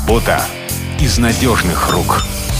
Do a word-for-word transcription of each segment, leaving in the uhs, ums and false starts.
Работа из надежных рук.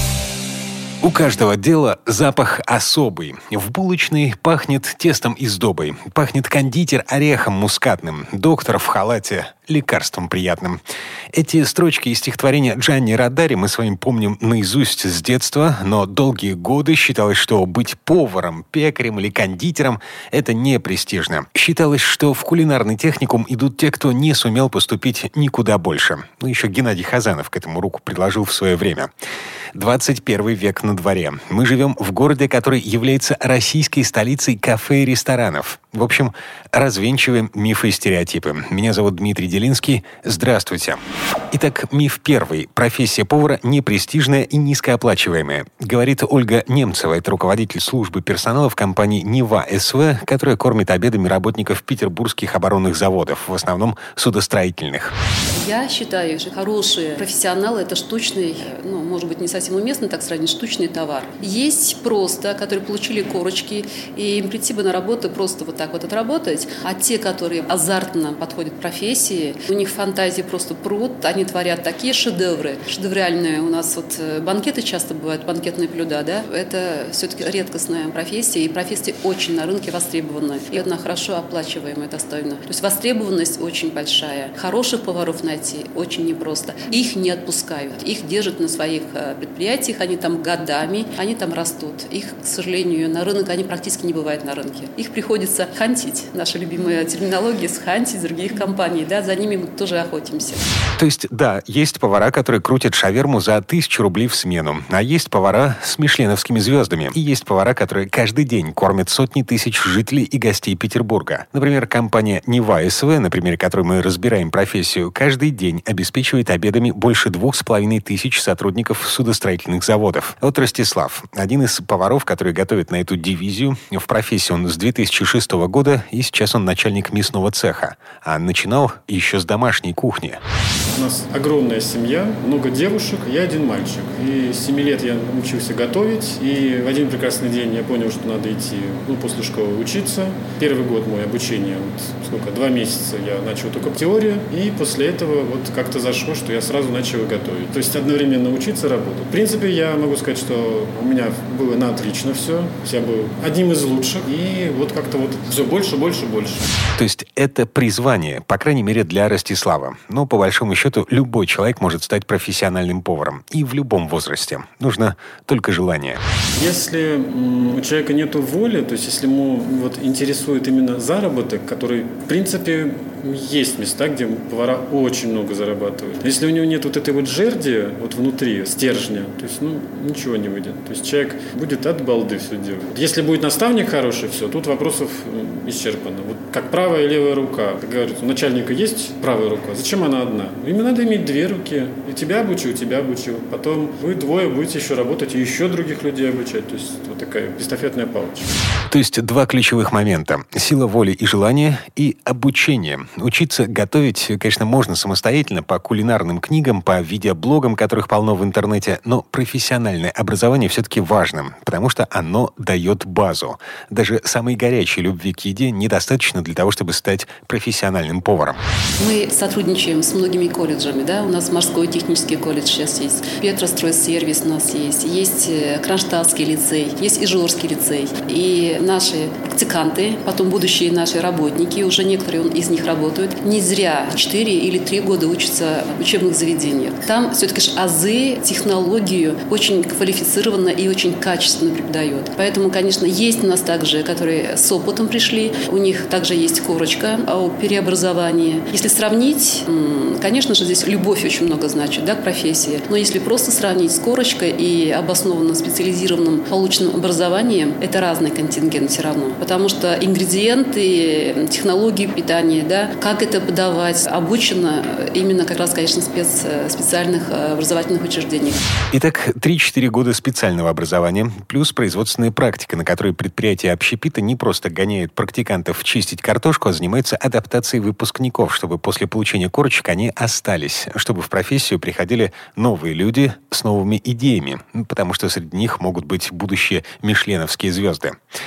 У каждого дела запах особый. В булочной пахнет тестом и сдобой. Пахнет кондитер орехом мускатным. Доктор в халате лекарством приятным. Эти строчки из стихотворения Джанни Родари мы с вами помним наизусть с детства, но долгие годы считалось, что быть поваром, пекарем или кондитером – это не престижно. Считалось, что в кулинарный техникум идут те, кто не сумел поступить никуда больше. Ну, еще Геннадий Хазанов к этому руку предложил в свое время. двадцать первый век на дворе. Мы живем в городе, который является российской столицей кафе и ресторанов. В общем, развенчиваем мифы и стереотипы. Меня зовут Дмитрий Делинский. Здравствуйте. Итак, миф первый. Профессия повара непрестижная и низкооплачиваемая. Говорит Ольга Немцева. Это руководитель службы персонала в компании «Нева СВ», которая кормит обедами работников петербургских оборонных заводов, в основном судостроительных. Я считаю, что хорошие профессионалы – это штучный, ну, может быть, не совсем уместно так сравнить, штучный товар. Есть просто, которые получили корочки, и им прийти бы на работу просто вот так вот отработать, а те, которые азартно подходят к профессии, у них фантазии просто пруд, они творят такие шедевры, шедевральные. У нас вот банкеты часто бывают, банкетные блюда, да, это все-таки редкостная профессия, и профессия очень на рынке востребована, и она хорошо оплачиваемая, достойно. То есть востребованность очень большая. Хороших поваров найти очень непросто. Их не отпускают, их держат на своих предприятиях, они там годами, они там растут. Их, к сожалению, на рынок, они практически не бывают на рынке. Их приходится хантить, наша любимая терминология, схантить других компаний, да, за ними мы тоже охотимся. То есть, да, есть повара, которые крутят шаверму за тысячу рублей в смену, а есть повара с мишленовскими звездами, и есть повара, которые каждый день кормят сотни тысяч жителей и гостей Петербурга. Например, компания «Нева СВ», на примере которой мы разбираем профессию, каждый день обеспечивает обедами больше двух с половиной тысяч сотрудников судостроительных заводов. Вот Ростислав, один из поваров, который готовит на эту дивизию. В профессии он с две тысячи шестого года, и сейчас он начальник мясного цеха. А начинал еще с домашней кухни. У нас огромная семья, много девушек, я один мальчик. И с семи лет я учился готовить, и в один прекрасный день я понял, что надо идти, ну, после школы учиться. Первый год мой обучения, вот, сколько, два месяца я начал только теорию, и после этого вот как-то зашло, что я сразу начал готовить. То есть одновременно учиться, работать. В принципе, я могу сказать, что у меня было на отлично все. Я был одним из лучших, и вот как-то вот все больше, больше, больше. То есть это призвание, по крайней мере, для Ростислава. Но, по большому счету, любой человек может стать профессиональным поваром. И в любом возрасте. Нужно только желание. Если м, у человека нет воли, то есть если ему вот интересует именно заработок, который, в принципе, есть места, где повара очень много зарабатывают. Если у него нет вот этой вот жерди вот внутри, стержня, то есть, ну, ничего не выйдет. То есть человек будет от балды все делать. Если будет наставник хороший, все, тут вопросов исчерпано. Вот как правая и левая рука. Как говорят, у начальника есть правая рука, зачем она одна? Им надо иметь две руки. И тебя обучу, и тебя обучу. Потом вы двое будете еще работать и еще других людей обучать. То есть вот такая эстафетная палочка. То есть два ключевых момента. Сила воли и желания, и обучение. Учиться готовить, конечно, можно самостоятельно по кулинарным книгам, по видеоблогам, которых полно в интернете, но профессиональное образование все-таки важно, потому что оно дает базу. Даже самой горячей любви к еде недостаточно для того, чтобы стать профессиональным поваром. Мы сотрудничаем с многими колледжами, да, у нас морской технический колледж сейчас есть, Петростройсервис у нас есть, есть Кронштадтский лицей, есть Ижорский лицей. И наши практиканты, потом будущие наши работники, уже некоторые из них работают, не зря четыре или три года учатся в учебных заведениях. Там все-таки же азы, технологию очень квалифицированно и очень качественно преподают. Поэтому, конечно, есть у нас также, которые с опытом пришли, у них также есть корочка о переобразовании. Если сравнить, конечно же, здесь любовь очень много значит, да, к профессии. Но если просто сравнить с корочкой и обоснованно специализированным полученным образованием, это разный контингент все равно. Потому что ингредиенты, технологии питания, да, как это подавать, обучено именно как раз, конечно, спец, специальных образовательных учреждениях. Итак, три-четыре года специального образования, плюс производственная практика, на которой предприятие общепита не просто гоняет практикантов чистить картошку, а занимается адаптацией выпускников, чтобы после получения корочек они остались, чтобы в профессию приходили новые люди с новыми идеями, потому что среди них могут быть будущие мишленовские звезды.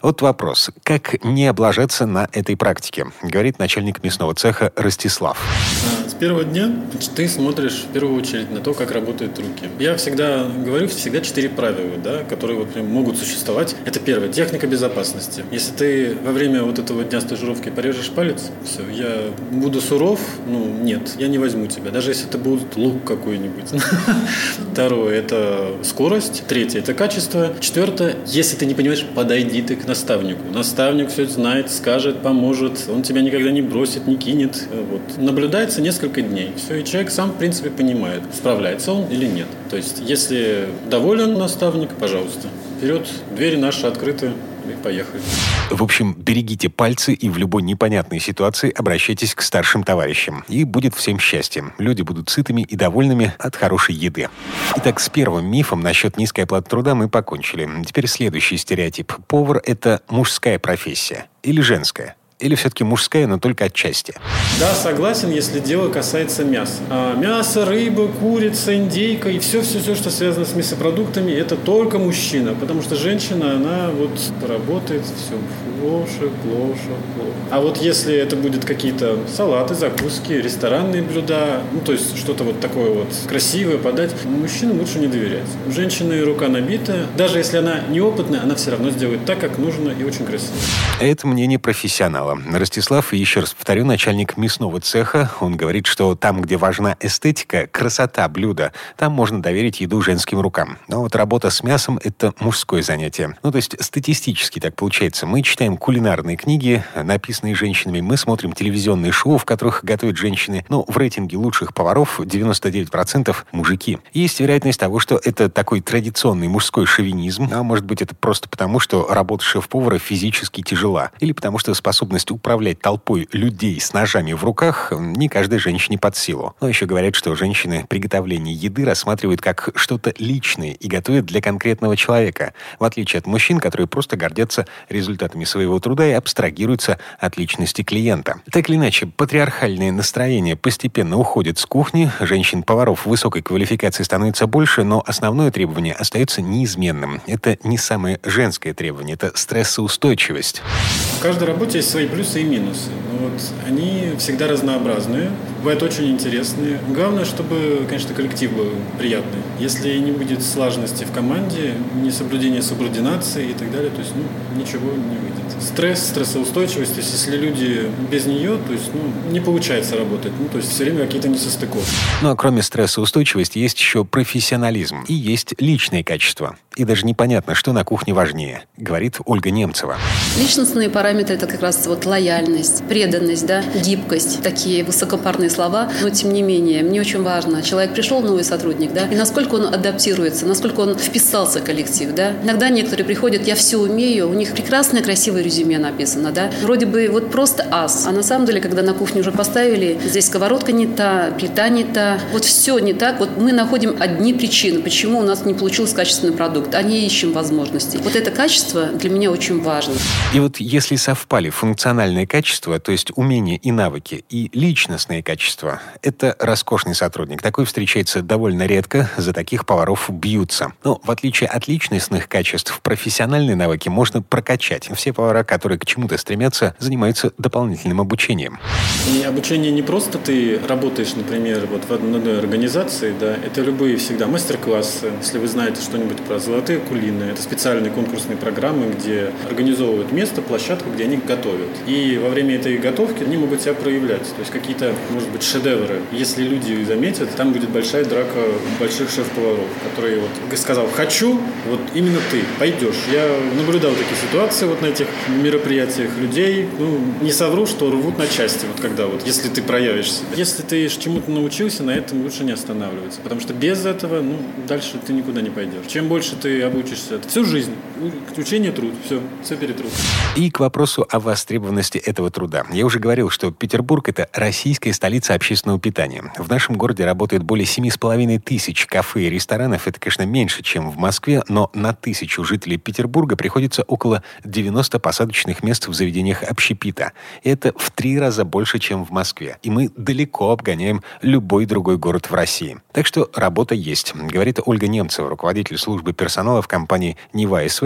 Вот вопрос. Как не облажаться на этой практике? Говорит начальник мясного цеха Ростислав. С первого дня ты смотришь в первую очередь на то, как работают руки. Я всегда говорю, всегда четыре правила, да, которые вот прям могут существовать. Это первое. Техника безопасности. Если ты во время вот этого дня стажировки порежешь палец, все, я буду суров, ну, нет, я не возьму тебя. Даже если это будет лук какой-нибудь. Второе – это скорость. Третье – это качество. Четвертое – если ты не понимаешь, подойди ты к наставнику. Наставник все знает, скажет, поможет. Он тебя никогда не бросит, не кинет. Вот. Наблюдается несколько дней. Все, и человек сам, в принципе, понимает, справляется он или нет. То есть, если доволен наставник, пожалуйста, вперед, двери наши открыты, и поехали. В общем, берегите пальцы и в любой непонятной ситуации обращайтесь к старшим товарищам. И будет всем счастье. Люди будут сытыми и довольными от хорошей еды. Итак, с первым мифом насчет низкой оплаты труда мы покончили. Теперь следующий стереотип. Повар – это мужская профессия или женская? Или все-таки мужская, но только отчасти? Да, согласен, если дело касается мяса. А мясо, рыба, курица, индейка и все-все-все, что связано с мясопродуктами, это только мужчина. Потому что женщина, она вот работает все плохо, плохо, плохо. А вот если это будет какие-то салаты, закуски, ресторанные блюда, ну то есть что-то вот такое вот красивое подать, мужчинам лучше не доверять. У женщины рука набита. Даже если она неопытная, она все равно сделает так, как нужно и очень красиво. Это мнение профессионала. Ростислав, еще раз повторю, начальник мясного цеха, он говорит, что там, где важна эстетика, красота блюда, там можно доверить еду женским рукам. Но вот работа с мясом – это мужское занятие. Ну, то есть статистически так получается. Мы читаем кулинарные книги, написанные женщинами, мы смотрим телевизионные шоу, в которых готовят женщины. Но в рейтинге лучших поваров девяносто девять процентов мужики. Есть вероятность того, что это такой традиционный мужской шовинизм, а может быть это просто потому, что работа шеф-повара физически тяжела. Или потому что способность управлять толпой людей с ножами в руках не каждой женщине под силу. Но еще говорят, что женщины приготовление еды рассматривают как что-то личное и готовят для конкретного человека, в отличие от мужчин, которые просто гордятся результатами своего труда и абстрагируются от личности клиента. Так или иначе, патриархальное настроение постепенно уходит с кухни, женщин-поваров высокой квалификации становится больше, но основное требование остается неизменным. Это не самое женское требование, это стрессоустойчивость. В каждой работе есть свои плюсы и минусы. Вот, они всегда разнообразные, бывают очень интересные. Главное, чтобы, конечно, коллектив был приятный. Если не будет слаженности в команде, несоблюдения субординации и так далее, то есть ну, ничего не выйдет. Стресс, стрессоустойчивость, то есть если люди без нее, то есть ну, не получается работать, ну, то есть все время какие-то несостыковки. Ну а кроме стрессоустойчивости есть еще профессионализм и есть личные качества. И даже непонятно, что на кухне важнее, говорит Ольга Немцева. Личностные параметры – это как раз вот лояльность, преданность, да, гибкость, такие высокопарные слова. Но тем не менее, мне очень важно, человек пришел, новый сотрудник, да, и насколько он адаптируется, насколько он вписался в коллектив, да. Иногда некоторые приходят, я все умею, у них прекрасное, красивое резюме написано, да. Вроде бы вот просто ас, а на самом деле, когда на кухню уже поставили, здесь сковородка не та, плита не та, вот все не так. Вот мы находим одни причины, почему у нас не получился качественный продукт, а не ищем возможностей. Вот это качество для меня очень важно. И вот если совпали функциональные качества, то есть умения и навыки, и личностные качества, это роскошный сотрудник. Такой встречается довольно редко, за таких поваров бьются. Но в отличие от личностных качеств, профессиональные навыки можно прокачать. Все повара, которые к чему-то стремятся, занимаются дополнительным обучением. И обучение не просто ты работаешь, например, вот в одной организации, да, это любые всегда мастер-классы. Если вы знаете что-нибудь про золотые кулины, это специальные конкурсные программы, где организовывают место, площадку, где они готовят. И во время этой готовки они могут себя проявлять. То есть какие-то, может быть, шедевры. Если люди заметят, там будет большая драка больших шеф-поваров, которые вот сказал, хочу, вот именно ты, пойдешь. Я наблюдал такие ситуации вот на этих мероприятиях людей. Ну, не совру, что рвут на части, вот когда вот, если ты проявишься. Если ты чему-то научился, на этом лучше не останавливаться. Потому что без этого, ну, дальше ты никуда не пойдешь. Чем больше ты обучишься, это всю жизнь. Учение, труд, все, все перетрут. И к вопросу о востребованности этого труда. Я уже говорил, что Петербург – это российская столица общественного питания. В нашем городе работает более семи с половиной тысяч кафе и ресторанов. Это, конечно, меньше, чем в Москве, но на тысячу жителей Петербурга приходится около девяноста посадочных мест в заведениях общепита. И это в три раза больше, чем в Москве. И мы далеко обгоняем любой другой город в России. Так что работа есть, говорит Ольга Немцева, руководитель службы персонала в компании «Нева СВ»,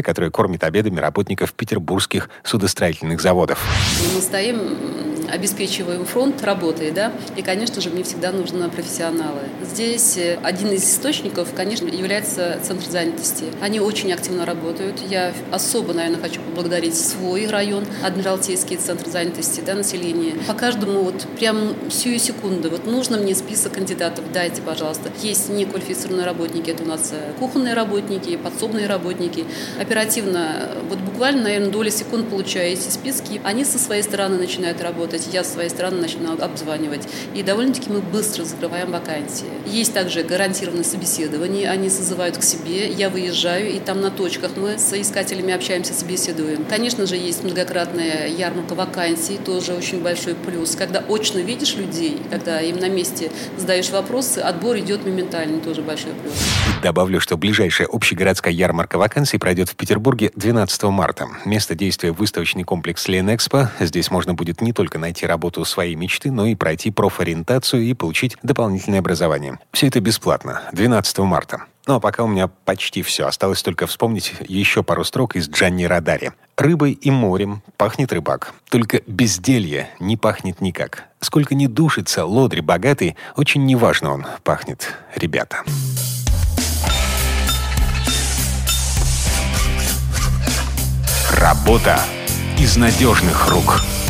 кафе, которое кормит обедами работников петербургских судостроительных заводов. Мы стоим, обеспечиваем фронт работой, да, и, конечно же, мне всегда нужны профессионалы. Здесь один из источников, конечно, является центр занятости. Они очень активно работают. Я особо, наверное, хочу поблагодарить свой район, Адмиралтейский центр занятости, да, населения. По каждому вот прям сию секунду, вот нужно мне список кандидатов, дайте, пожалуйста. Есть неквалифицированные работники, это у нас кухонные работники, подсобные работники. Оперативно, вот буквально, наверное, доли секунд получая эти списки, они со своей стороны начинают работать, я со своей стороны начинаю обзванивать. И довольно-таки мы быстро закрываем вакансии. Есть также гарантированное собеседование, они созывают к себе, я выезжаю, и там на точках мы с искателями общаемся, собеседуем. Конечно же, есть многократная ярмарка вакансий, тоже очень большой плюс. Когда очно видишь людей, когда им на месте задаешь вопросы, отбор идет моментально, тоже большой плюс. Добавлю, что ближайшая общегородская ярмарка вакансий пройдет в Петербурге двенадцатого марта. Место действия — выставочный комплекс Ленэкспо. Здесь можно будет не только найти работу своей мечты, но и пройти профориентацию и получить дополнительное образование. Все это бесплатно. двенадцатого марта. Ну а пока у меня почти все. Осталось только вспомнить еще пару строк из Джанни Родари. «Рыбой и морем пахнет рыбак. Только безделье не пахнет никак. Сколько ни душится лодырь богатый, очень неважно он пахнет, ребята». Работа из надежных рук.